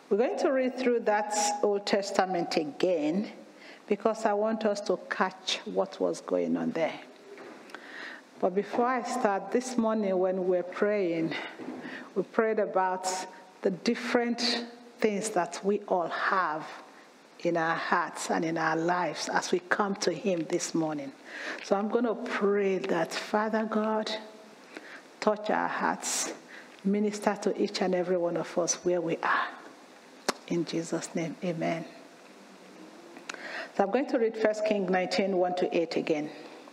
We're going to read through that Old Testament again because I want us to catch what was going on there. But before I start, this morning when we're praying, we prayed about the different things that we all have in our hearts and in our lives as we come to him this morning. So I'm going to pray that, Father God, touch our hearts, minister to each and every one of us where we are. In Jesus' name, amen. So I'm going to read 1 Kings 19, 1-8 again.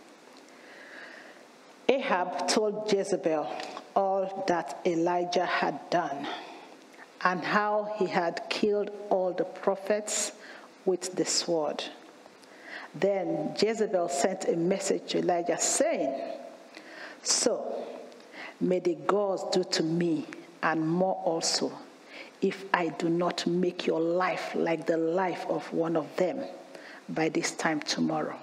Ahab told Jezebel all that Elijah had done and how he had killed all the prophets with the sword. Then Jezebel sent a message to Elijah saying, "So may the gods do to me and more also, if I do not make your life like the life of one of them by this time tomorrow."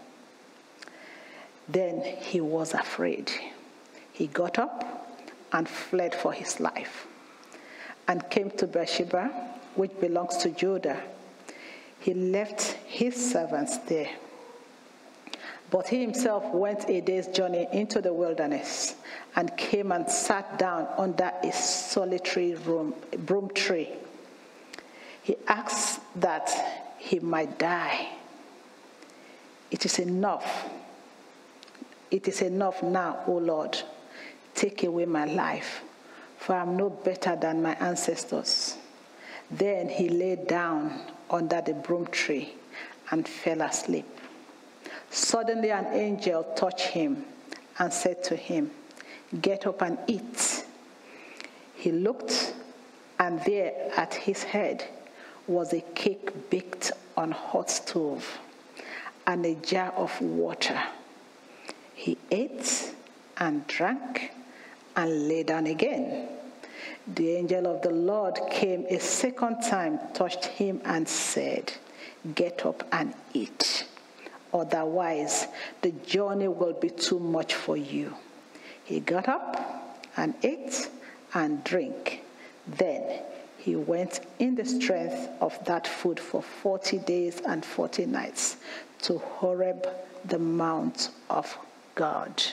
Then he was afraid. He got up and fled for his life and came to Beersheba, which belongs to Judah. He left his servants there. But he himself went a day's journey into the wilderness and came and sat down under a solitary broom tree. He asked that he might die. It is enough. It is enough now, O Lord. Take away my life, for I am no better than my ancestors. Then he lay down under the broom tree and fell asleep. Suddenly an angel touched him and said to him, "Get up and eat." He looked, and there at his head was a cake baked on a hot stove and a jar of water. He ate and drank and lay down again. The angel of the Lord came a second time, touched him, and said, "Get up and eat. Otherwise, the journey will be too much for you." He got up and ate and drank. Then he went in the strength of that food for 40 days and 40 nights to Horeb, the mount of God.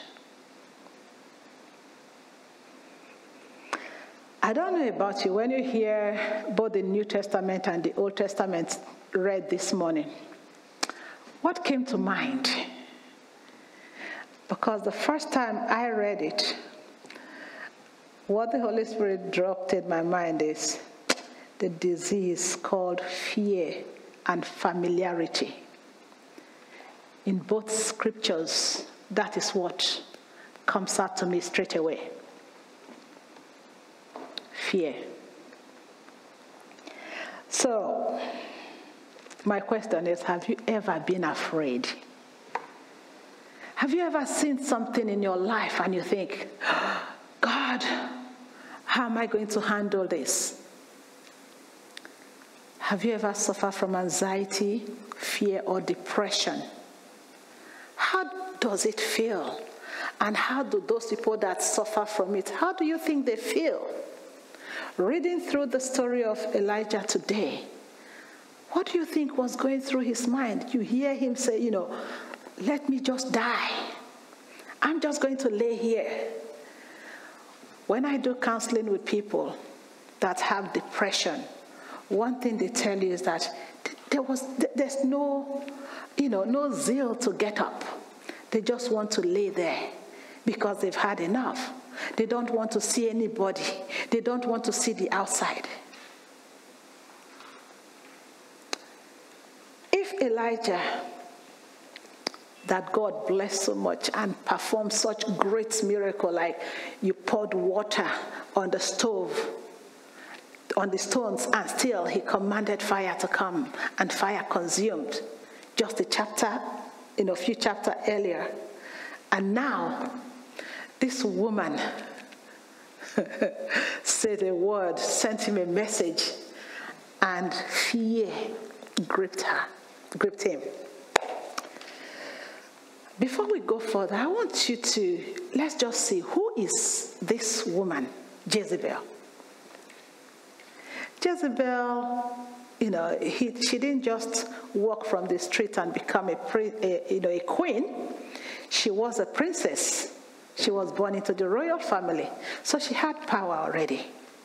I don't know about you, when you hear both the New Testament and the Old Testament read this morning, what came to mind? Because the first time I read it, what the Holy Spirit dropped in my mind is the disease called fear and familiarity. In both scriptures, that is what comes out to me straight away. Fear. So, my question is, have you ever been afraid? Have you ever seen something in your life and you think, God, how am I going to handle this? Have you ever suffered from anxiety, fear, or depression? How does it feel? And how do those people that suffer from it, how do you think they feel? Reading through the story of Elijah today, what do you think was going through his mind? You hear him say, let me just die. I'm just going to lay here. When I do counseling with people that have depression, one thing they tell you is that there's no zeal to get up. They just want to lay there because they've had enough. They don't want to see anybody. They don't want to see the outside. If Elijah, that God blessed so much and performed such great miracle, like you poured water on the stove, on the stones, and still he commanded fire to come, and fire consumed, just a few chapters earlier. And now, this woman said a word, sent him a message, and fear gripped him. Before we go further, I want you let's just see, who is this woman, Jezebel? Jezebel, she didn't just walk from the street and become a queen. She was a princess. She was born into the royal family, so she had power already.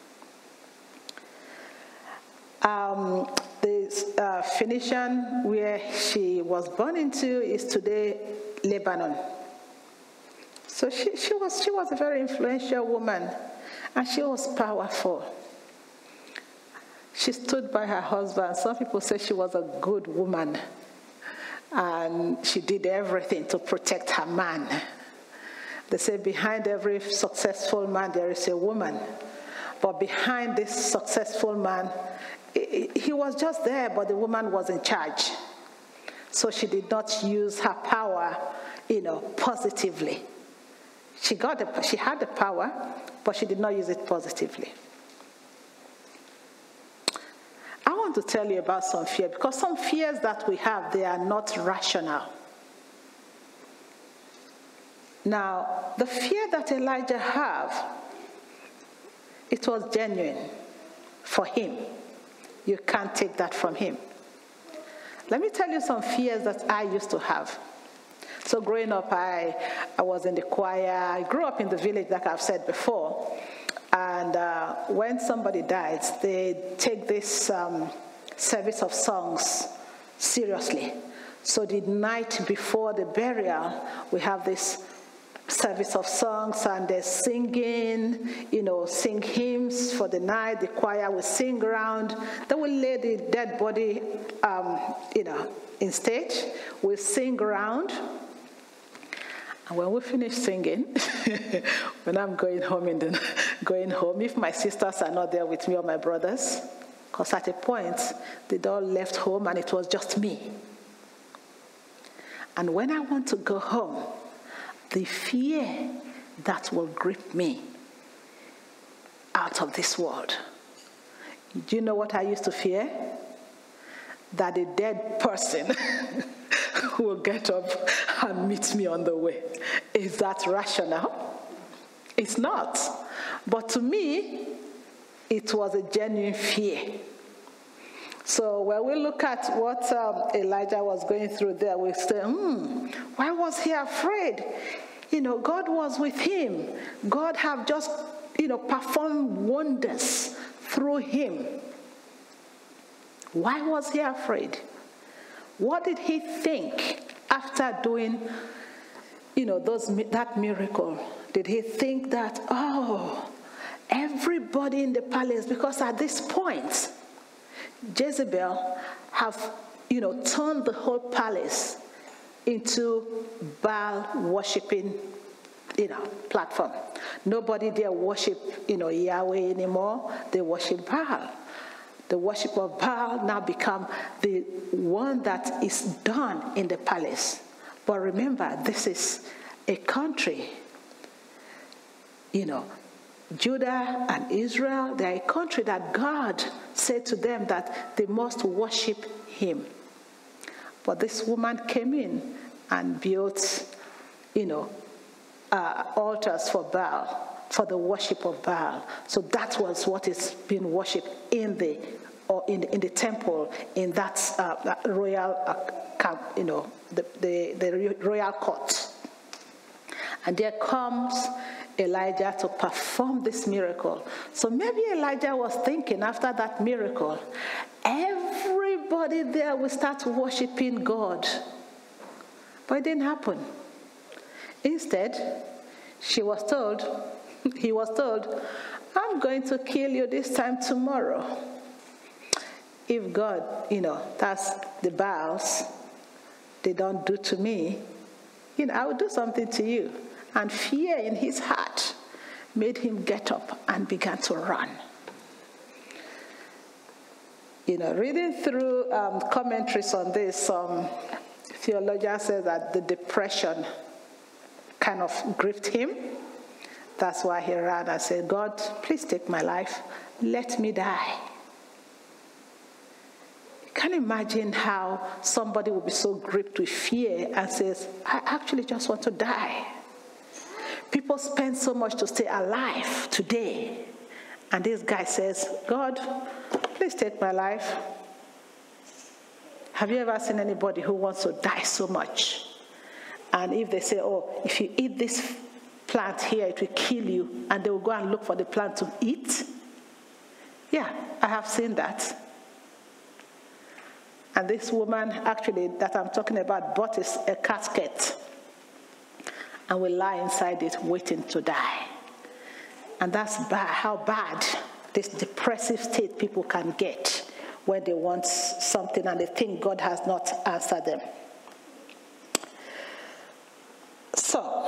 The Phoenician where she was born into is today Lebanon. So she was a very influential woman, and she was powerful. She stood by her husband. Some people say she was a good woman, and she did everything to protect her man. They say behind every successful man there is a woman. But behind this successful man, he was just there, but the woman was in charge. So she did not use her power, positively. She had the power, but she did not use it positively. I want to tell you about some fear, because some fears that we have, they are not rational. Now, the fear that Elijah had, it was genuine for him. You can't take that from him. Let me tell you some fears that I used to have. So growing up, I was in the choir. I grew up in the village, like I've said before. And when somebody dies, they take this service of songs seriously. So the night before the burial, we have this service of songs, and they're singing, sing hymns for the night. The choir will sing around. They will lay the dead body, in stage. We'll sing around. And when we finish singing, when I'm going home, if my sisters are not there with me or my brothers, because at a point, they'd all left home and it was just me. And when I want to go home, the fear that will grip me out of this world. Do you know what I used to fear? That a dead person will get up and meet me on the way. Is that rational? It's not. But to me, it was a genuine fear. So when we look at what Elijah was going through there, we say, why was he afraid? God was with him. God have just, performed wonders through him. Why was he afraid? What did he think after doing, that miracle? Did he think that, everybody in the palace, because at this point, Jezebel have, turned the whole palace into Baal worshiping, platform. Nobody there worship, Yahweh anymore. They worship Baal. The worship of Baal now become the one that is done in the palace. But remember, this is a country, Judah and Israel, they are a country that God said to them that they must worship him. But this woman came in and built, altars for Baal, for the worship of Baal. So that was what is being worshipped in the temple, in that royal camp, the royal court. And there comes Elijah to perform this miracle. So maybe Elijah was thinking after that miracle, everybody there will start worshiping God. But it didn't happen. Instead, he was told, I'm going to kill you this time tomorrow. If God, that's the Baals, they don't do to me, I will do something to you. And fear in his heart made him get up and began to run. Reading through commentaries on this, some theologians say that the depression kind of gripped him. That's why he ran and said, God, please take my life. Let me die. You can't imagine how somebody would be so gripped with fear and says, I actually just want to die. People spend so much to stay alive today. And this guy says, God, please take my life. Have you ever seen anybody who wants to die so much? And if they say, oh, if you eat this plant here, it will kill you, and they will go and look for the plant to eat? Yeah, I have seen that. And this woman, actually, that I'm talking about, bought a casket and will lie inside it waiting to die. And that's bad, how bad this depressive state people can get when they want something and they think God has not answered them. So,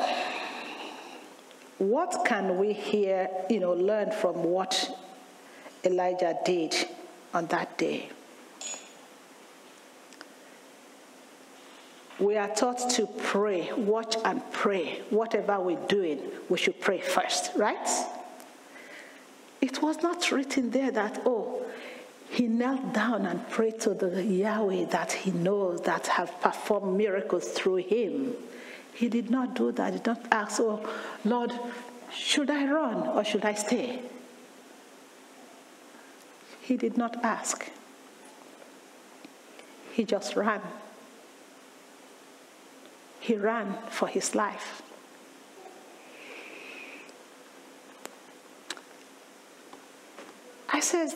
what can we here, learn from what Elijah did on that day? We are taught to pray, watch and pray. Whatever we're doing, we should pray first, right? It was not written there that, he knelt down and prayed to the Yahweh that he knows that have performed miracles through him. He did not do that. He did not ask, Lord, should I run or should I stay? He did not ask. He just ran. He ran for his life. I said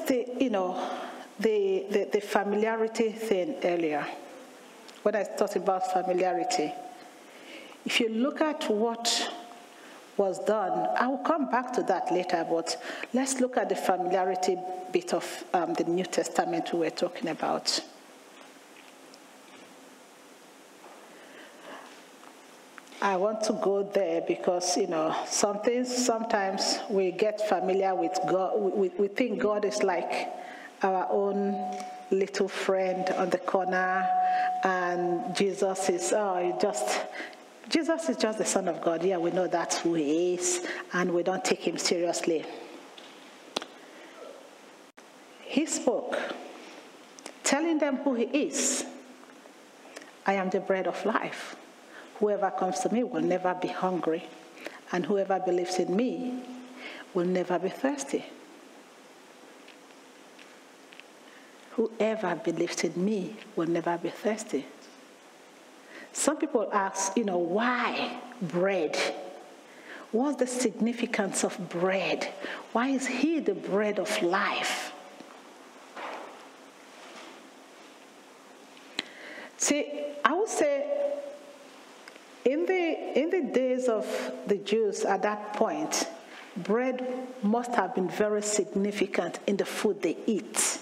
the familiarity thing earlier. When I talked about familiarity, if you look at what was done, I will come back to that later, but let's look at the familiarity bit of the New Testament we were talking about. I want to go there because, sometimes we get familiar with God. We think God is like our own little friend on the corner, and Jesus is just the Son of God. Yeah, we know that's who he is, and we don't take him seriously. He spoke, telling them who he is. I am the bread of life. Whoever comes to me will never be hungry, and whoever believes in me will never be thirsty. Whoever believes in me will never be thirsty. Some people ask, why bread? What's the significance of bread? Why is he the bread of life? See, I would say, in the days of the Jews at that point, bread must have been very significant in the food they eat.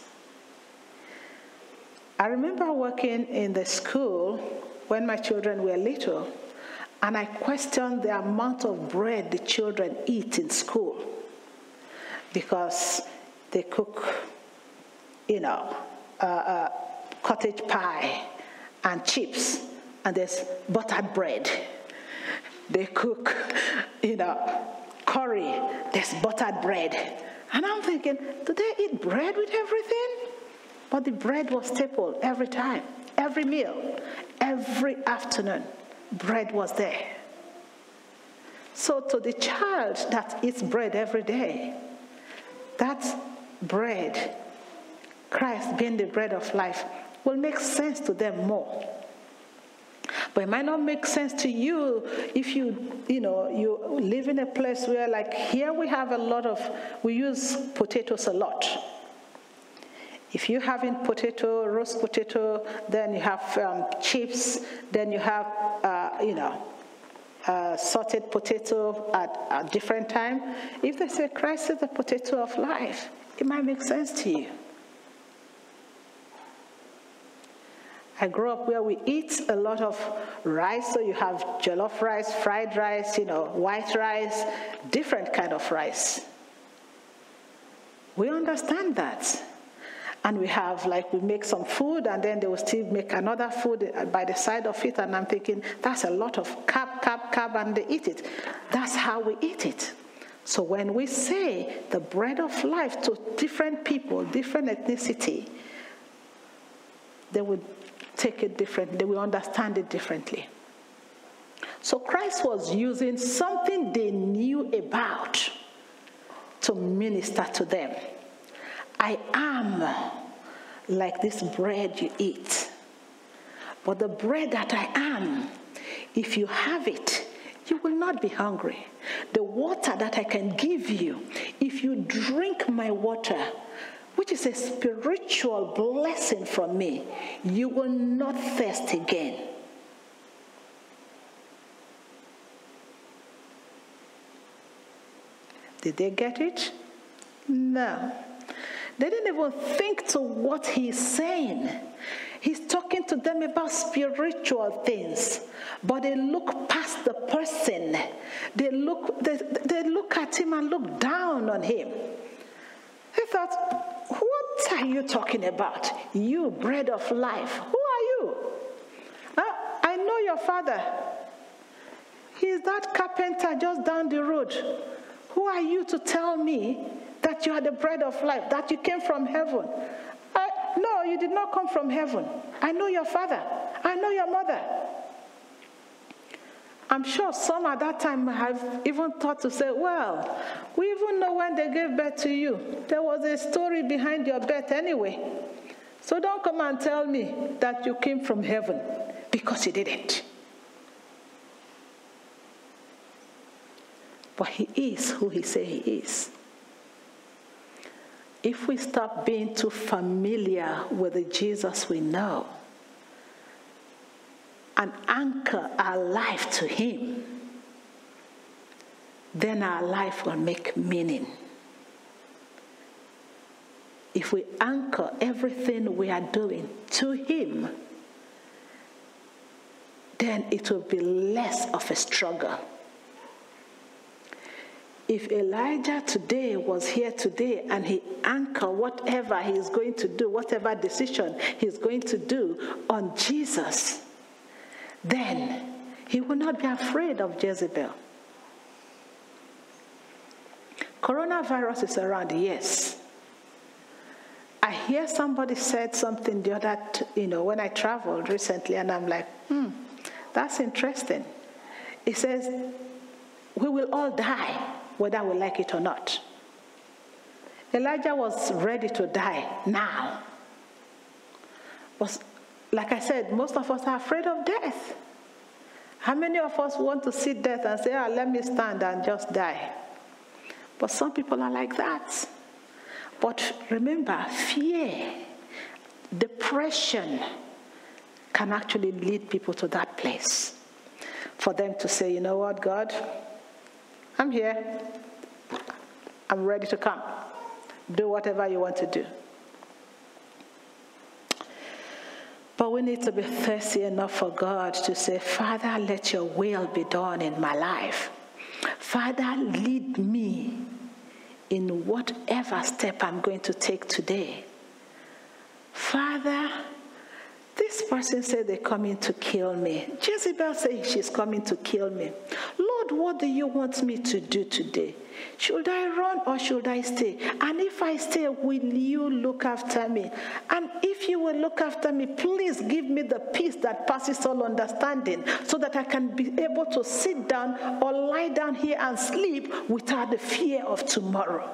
I remember working in the school when my children were little, and I questioned the amount of bread the children eat in school, because they cook, cottage pie and chips, and there's buttered bread. They cook, curry, there's buttered bread. And I'm thinking, do they eat bread with everything? But the bread was staple every time, every meal, every afternoon, bread was there. So to the child that eats bread every day, that bread, Christ being the bread of life, will make sense to them more. But it might not make sense to you if you live in a place where, like here, we use potatoes a lot. If you're having roast potato, then you have chips, then you have, sauteed potato at different time. If they say Christ is the potato of life, it might make sense to you. I grew up where we eat a lot of rice, so you have jollof rice, fried rice, white rice, different kind of rice. We understand that. And we have, we make some food, and then they will still make another food by the side of it, and I'm thinking, that's a lot of carb, and they eat it. That's how we eat it. So when we say the bread of life to different people, different ethnicity, they would take it differently. They will understand it differently. So Christ was using something they knew about to minister to them. I am like this bread you eat. But the bread that I am, if you have it, you will not be hungry. The water that I can give you, if you drink my water, which is a spiritual blessing from me, you will not thirst again. Did they get it? No. They didn't even think to what he's saying. He's talking to them about spiritual things, but they look past the person. They look at him and look down on him. They thought, what are you talking about? You, bread of life. Who are you? I know your father. He's that carpenter just down the road. Who are you to tell me that you are the bread of life, that you came from heaven? No, you did not come from heaven. I know your father. I know your mother. I'm sure some at that time have even thought to say, well, we even know when they gave birth to you. There was a story behind your birth anyway. So don't come and tell me that you came from heaven, because you didn't. But he is who he said he is. If we stop being too familiar with the Jesus we know and anchor our life to him, then our life will make meaning. If we anchor everything we are doing to him, then it will be less of a struggle. If Elijah today was here today and he anchored whatever he is going to do, whatever decision he's going to do on Jesus, then he will not be afraid of Jezebel. Coronavirus is around, yes. I hear somebody said something the other, when I traveled recently, and I'm like, that's interesting. It says, we will all die, whether we like it or not. Elijah was ready to die now. But like I said, most of us are afraid of death. How many of us want to see death and say, let me stand and just die? But some people are like that. But remember, fear, depression can actually lead people to that place. For them to say, you know what, God? I'm here. I'm ready to come. Do whatever you want to do. But we need to be thirsty enough for God to say, Father, let your will be done in my life. Father, lead me in whatever step I'm going to take today. Father, this person said they're coming to kill me. Jezebel said she's coming to kill me. Lord, what do you want me to do today? Should I run or should I stay? And if I stay, will you look after me? And if you will look after me, please give me the peace that passes all understanding, so that I can be able to sit down or lie down here and sleep without the fear of tomorrow.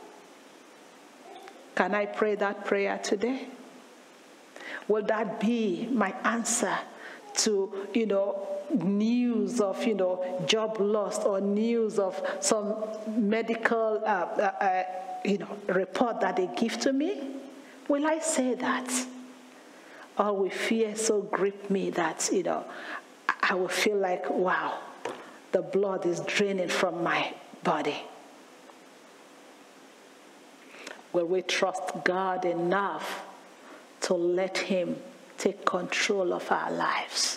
Can I pray that prayer today? Will that be my answer to, news of, job loss, or news of some medical, report that they give to me? Will I say that? Or will fear so grip me that, I will feel like, wow, the blood is draining from my body? Will we trust God enough to let him take control of our lives?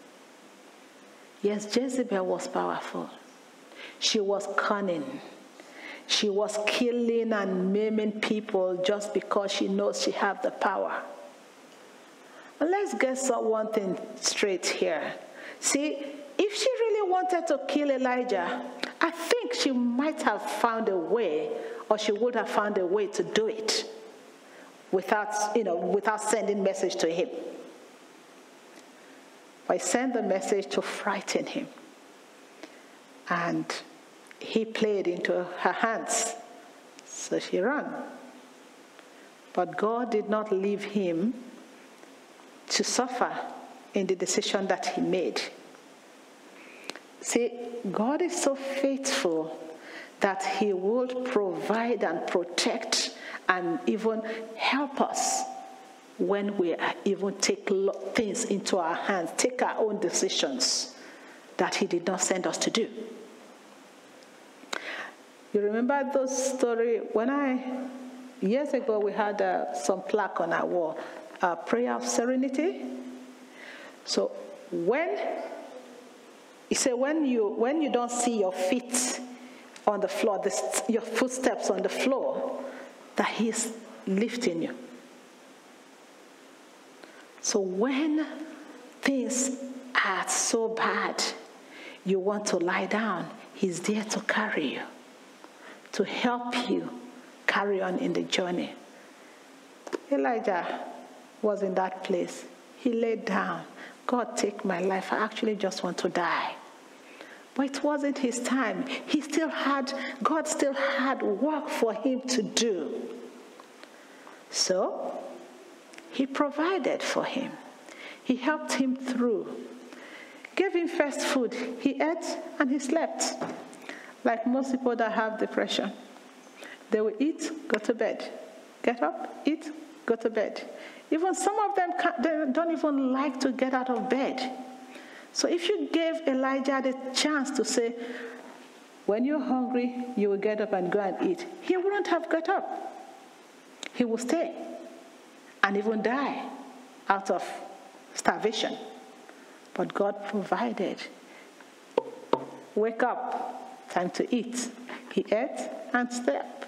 Yes, Jezebel was powerful. She was cunning. She was killing and maiming people just because she knows she has the power. And let's get one thing straight here. See, if she really wanted to kill Elijah, I think she might have found a way, or she would have found a way to do it without sending message to him. I sent the message to frighten him. And he played into her hands. So she ran. But God did not leave him to suffer in the decision that he made. See, God is so faithful that he will provide and protect and even help us when we even take things into our hands, take our own decisions that he did not send us to do. You remember those story years ago we had some plaque on our wall, prayer of serenity. So when you don't see your feet on the floor, your footsteps on the floor, that he's lifting you. So when things are so bad, you want to lie down, he's there to carry you, to help you carry on in the journey. Elijah was in that place. He laid down. God, take my life. I actually just want to die. But it wasn't his time. God still had work for him to do. So he provided for him. He helped him through. Gave him first food. He ate and he slept. Like most people that have depression. They will eat, go to bed. Get up, eat, go to bed. Even some of them they don't even like to get out of bed. So if you gave Elijah the chance to say, when you're hungry, you will get up and go and eat, he wouldn't have got up. He will stay and even die out of starvation. But God provided. Wake up, time to eat. He ate and slept.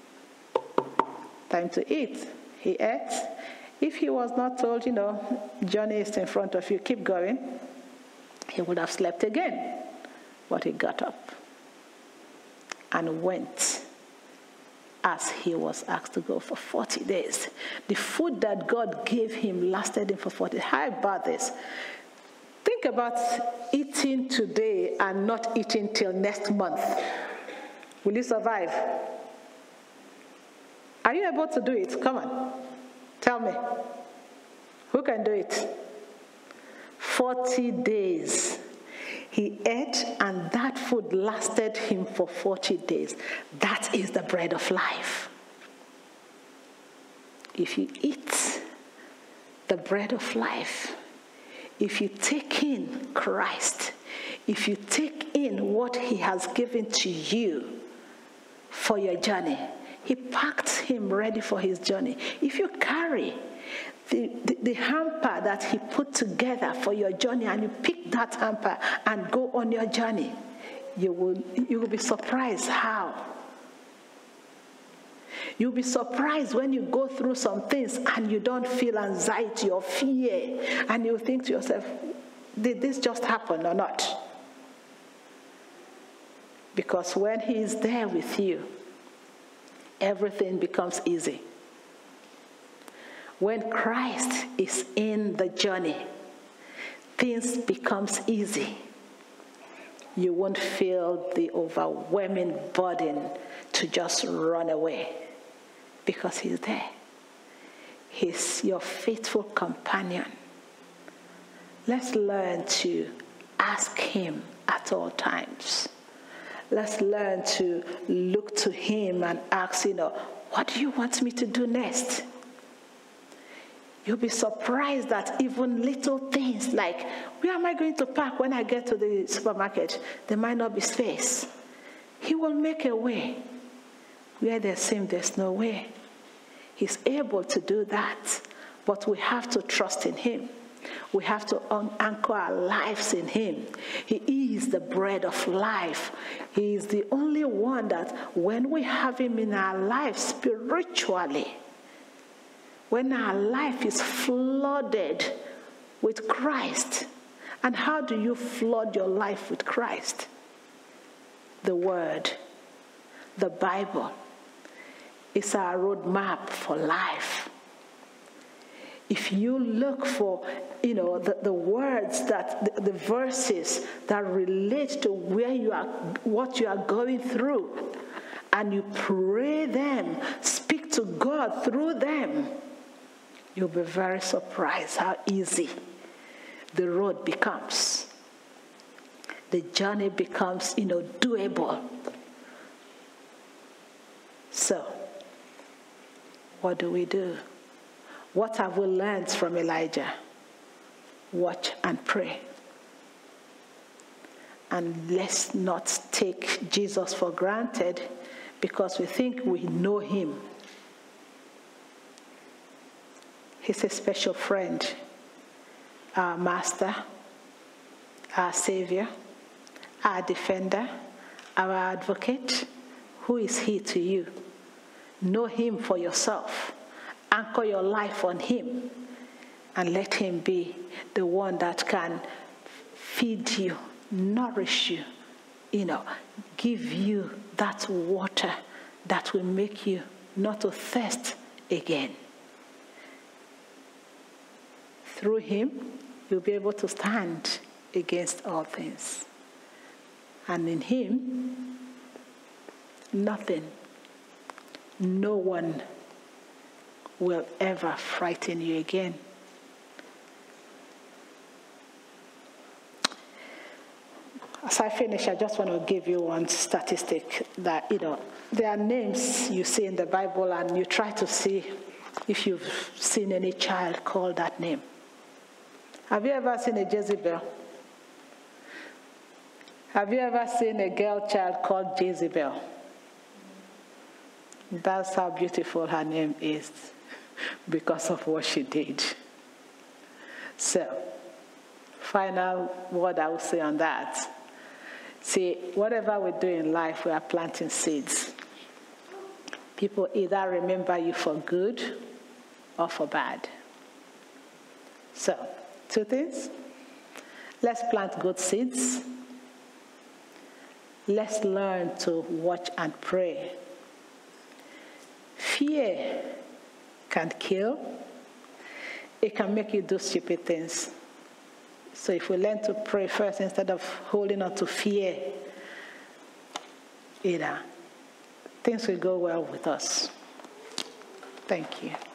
Time to eat. He ate. If he was not told, Johnny is in front of you, keep going, he would have slept again. But he got up and went as he was asked to go for 40 days. The food that God gave him lasted him for 40 days. How about this? Think about eating today and not eating till next month. Will you survive? Are you able to do it? Come on. Tell me. Who can do it? 40 days. He ate and that food lasted him for 40 days. That is the bread of life. If you eat the bread of life, if you take in Christ, if you take in what he has given to you for your journey, he packed him ready for his journey. If you carry the hamper that he put together for your journey and you pick that hamper and go on your journey, you will be surprised how. You'll be surprised when you go through some things and you don't feel anxiety or fear, and you think to yourself, did this just happen or not? Because when he is there with you, everything becomes easy. When Christ is in the journey, things becomes easy. You won't feel the overwhelming burden to just run away because he's there. He's your faithful companion. Let's learn to ask him at all times. Let's learn to look to him and ask, what do you want me to do next? You'll be surprised that even little things like, where am I going to park when I get to the supermarket? There might not be space. He will make a way. Where there seems there's no way. He's able to do that. But we have to trust in him. We have to anchor our lives in him. He is the bread of life. He is the only one that when we have him in our life spiritually, when our life is flooded with Christ. And how do you flood your life with Christ? The Word, the Bible, is our roadmap for life. If you look for, the words the verses that relate to what you are going through, and you pray them, speak to God through them, you'll be very surprised how easy the road becomes. The journey becomes, doable. So, what do we do? What have we learned from Elijah? Watch and pray. And let's not take Jesus for granted because we think we know him. He's a special friend, our master, our savior, our defender, our advocate. Who is he to you? Know him for yourself. Anchor your life on him and let him be the one that can feed you, nourish you, give you that water that will make you not to thirst again. Through him, you'll be able to stand against all things. And in him, nothing, no one will ever frighten you again. As I finish, I just want to give you one statistic that, there are names you see in the Bible and you try to see if you've seen any child called that name. Have you ever seen a Jezebel? Have you ever seen a girl child called Jezebel? That's how beautiful her name is because of what she did. So, final word I will say on that. See, whatever we do in life, we are planting seeds. People either remember you for good or for bad. So, two things. Let's plant good seeds. Let's learn to watch and pray. Fear can kill. It can make you do stupid things. So if we learn to pray first instead of holding on to fear, things will go well with us. Thank you.